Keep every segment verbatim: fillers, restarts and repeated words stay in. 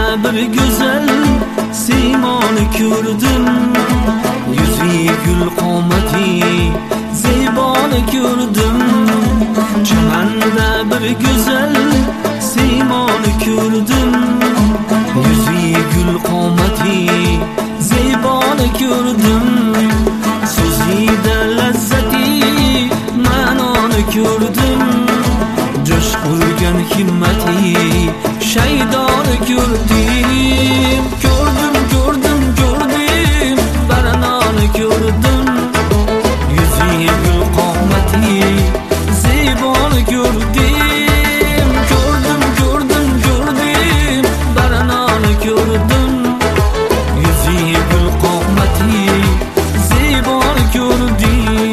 bir güzel simoni ko'rdim, yuzi gul qomati zeboni ko'rdim. Chimanda bir güzel simoni ko'rdim, yuzi gul qomati zeboni ko'rdim. So'zida lazzati ma'noni ko'rdim, jo'sh urgan himmati shaydoni ko'rdim. Ko'rdim, ko'rdim, ko'rdim, baranoni ko'rdim, yuzi gul qomati zeboni ko'rdim. Ko'rdim, ko'rdim, ko'rdim, baranoni ko'rdim, yuzi gul qomati zeboni ko'rdim.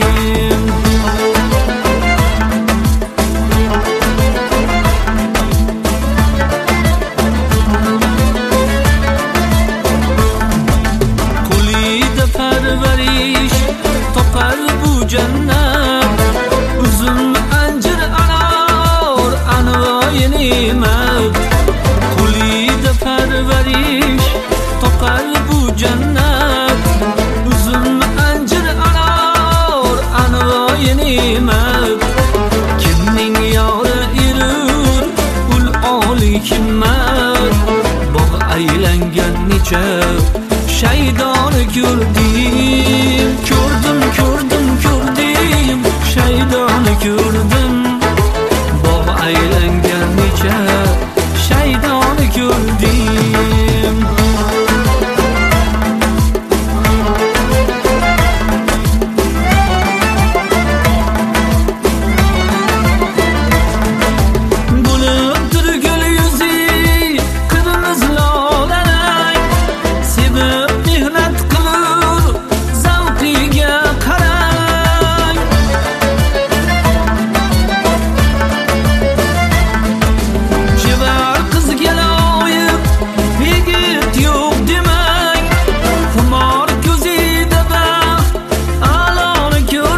Jannat uzun anjir anor anvoyi ne'mat, qo'lida parvarish toqar bu jannat. Uzun anjir anor anvoyi ne'mat, kimning yori erur ul oliy himmat. Bog' aylangan necha shaydoni ko'rdim. Ko'rdim, ko'rdim, ko'rdim, shaydoni ko'rdim. Bog' aylangan necha shaydoni ko'rdim. Bo'lib turgul yuzi qirmiz lolalar, sevib mehnat qilur zavqiga qarang. Chevar qizga loyiq yigit yo'q demang, xumor ko'zida baxt a'loni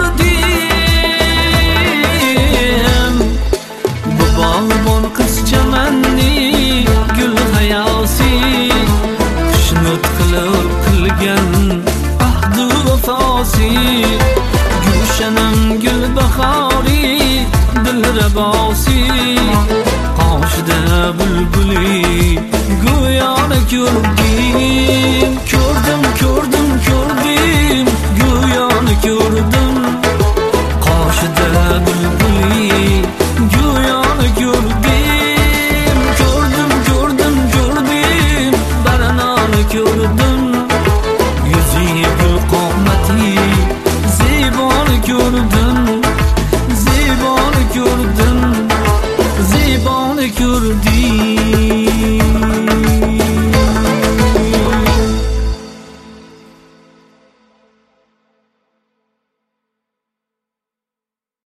ko'rdim. Bu bog'bon qiz chamanni gul hayosi, xushnud qilib qilgan ahdu vafosi. Gulshanam gul bahori dilrabosi, qoshida bulbuli go'yoni ko'rdim.